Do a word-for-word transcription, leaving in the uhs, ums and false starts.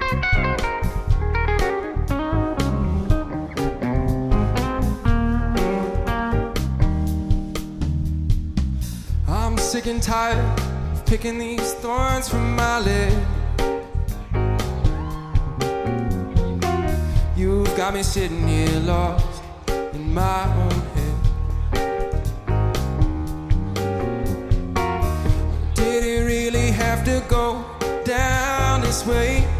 I'm sick and tired of picking these thorns from my leg. You've got me sitting here lost in my own head. Did it really have to go down this way?